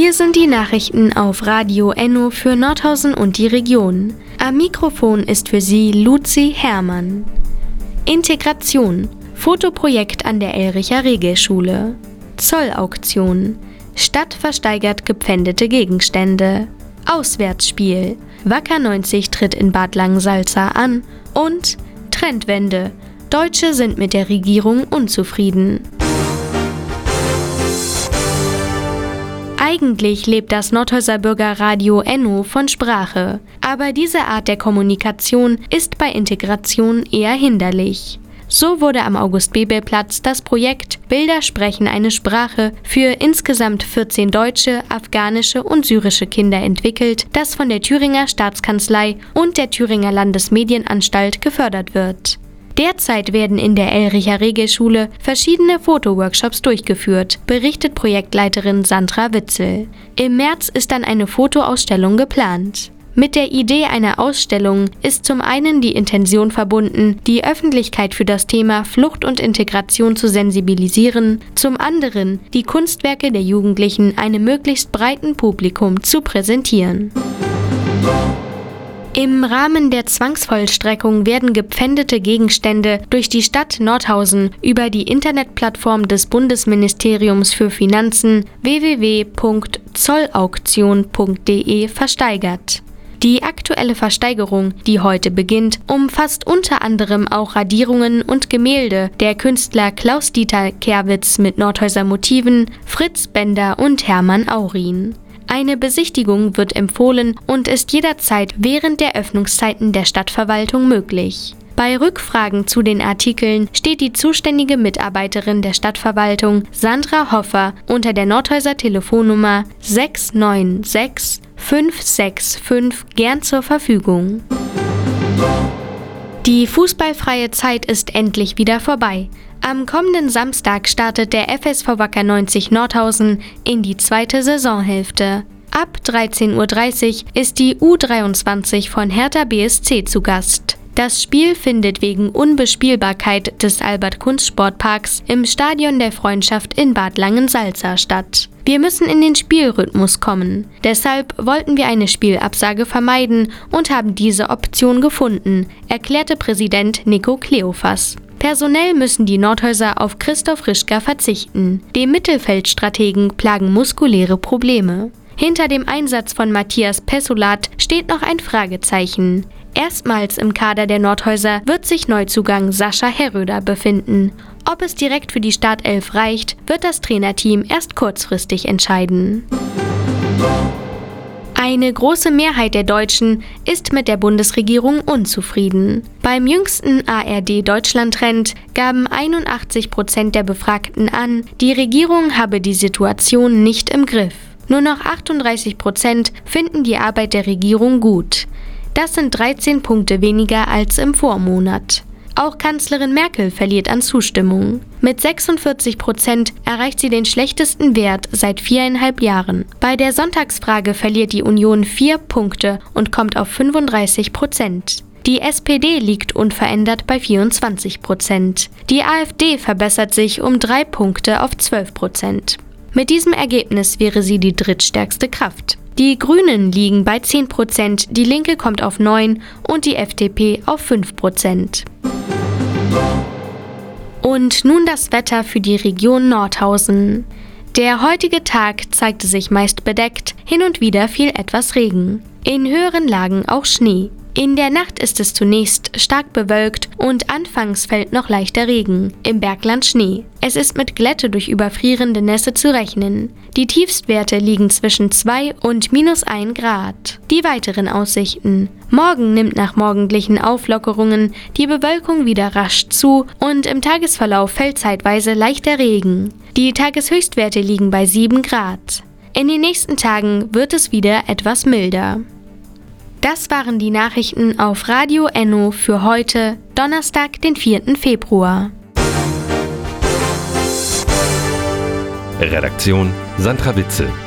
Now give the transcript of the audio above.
Hier sind die Nachrichten auf Radio Enno für Nordhausen und die Region. Am Mikrofon ist für Sie Luzi Herrmann. Integration. Fotoprojekt an der Elricher Regelschule. Zollauktion. Stadt versteigert gepfändete Gegenstände. Auswärtsspiel. Wacker 90 tritt in Bad Langensalza an. Und Trendwende. Deutsche sind mit der Regierung unzufrieden. Eigentlich lebt das Nordhäuser Bürgerradio Enno von Sprache, aber diese Art der Kommunikation ist bei Integration eher hinderlich. So wurde am August-Bebel-Platz das Projekt Bilder sprechen eine Sprache für insgesamt 14 deutsche, afghanische und syrische Kinder entwickelt, das von der Thüringer Staatskanzlei und der Thüringer Landesmedienanstalt gefördert wird. Derzeit werden in der Elricher Regelschule verschiedene Fotoworkshops durchgeführt, berichtet Projektleiterin Sandra Witzel. Im März ist dann eine Fotoausstellung geplant. Mit der Idee einer Ausstellung ist zum einen die Intention verbunden, die Öffentlichkeit für das Thema Flucht und Integration zu sensibilisieren, zum anderen die Kunstwerke der Jugendlichen einem möglichst breiten Publikum zu präsentieren. Im Rahmen der Zwangsvollstreckung werden gepfändete Gegenstände durch die Stadt Nordhausen über die Internetplattform des Bundesministeriums für Finanzen www.zollauktion.de versteigert. Die aktuelle Versteigerung, die heute beginnt, umfasst unter anderem auch Radierungen und Gemälde der Künstler Klaus-Dieter Kerwitz mit Nordhäuser Motiven, Fritz Bender und Hermann Aurin. Eine Besichtigung wird empfohlen und ist jederzeit während der Öffnungszeiten der Stadtverwaltung möglich. Bei Rückfragen zu den Artikeln steht die zuständige Mitarbeiterin der Stadtverwaltung, Sandra Hoffer, unter der Nordhäuser Telefonnummer 696 565 gern zur Verfügung. Die fußballfreie Zeit ist endlich wieder vorbei. Am kommenden Samstag startet der FSV Wacker 90 Nordhausen in die zweite Saisonhälfte. Ab 13:30 Uhr ist die U23 von Hertha BSC zu Gast. Das Spiel findet wegen Unbespielbarkeit des Albert-Kunst-Sportparks im Stadion der Freundschaft in Bad Langensalza statt. Wir müssen in den Spielrhythmus kommen. Deshalb wollten wir eine Spielabsage vermeiden und haben diese Option gefunden, erklärte Präsident Nico Kleofas. Personell müssen die Nordhäuser auf Christoph Rischka verzichten. Dem Mittelfeldstrategen plagen muskuläre Probleme. Hinter dem Einsatz von Matthias Pessulat steht noch ein Fragezeichen. Erstmals im Kader der Nordhäuser wird sich Neuzugang Sascha Herröder befinden. Ob es direkt für die Startelf reicht, wird das Trainerteam erst kurzfristig entscheiden. Eine große Mehrheit der Deutschen ist mit der Bundesregierung unzufrieden. Beim jüngsten ARD-Deutschland-Trend gaben 81% der Befragten an, die Regierung habe die Situation nicht im Griff. Nur noch 38% finden die Arbeit der Regierung gut. Das sind 13 Punkte weniger als im Vormonat. Auch Kanzlerin Merkel verliert an Zustimmung. Mit 46% erreicht sie den schlechtesten Wert seit 4,5 Jahren. Bei der Sonntagsfrage verliert die Union 4 Punkte und kommt auf 35%. Die SPD liegt unverändert bei 24%. Die AfD verbessert sich um 3 Punkte auf 12%. Mit diesem Ergebnis wäre sie die drittstärkste Kraft. Die Grünen liegen bei 10%, die Linke kommt auf 9% und die FDP auf 5%. Und nun das Wetter für die Region Nordhausen. Der heutige Tag zeigte sich meist bedeckt, hin und wieder fiel etwas Regen. In höheren Lagen auch Schnee. In der Nacht ist es zunächst stark bewölkt und anfangs fällt noch leichter Regen, im Bergland Schnee. Es ist mit Glätte durch überfrierende Nässe zu rechnen. Die Tiefstwerte liegen zwischen 2 und -1 Grad. Die weiteren Aussichten. Morgen nimmt nach morgendlichen Auflockerungen die Bewölkung wieder rasch zu und im Tagesverlauf fällt zeitweise leichter Regen. Die Tageshöchstwerte liegen bei 7 Grad. In den nächsten Tagen wird es wieder etwas milder. Das waren die Nachrichten auf Radio Enno für heute, Donnerstag, den 4. Februar. Redaktion Sandra Witzel.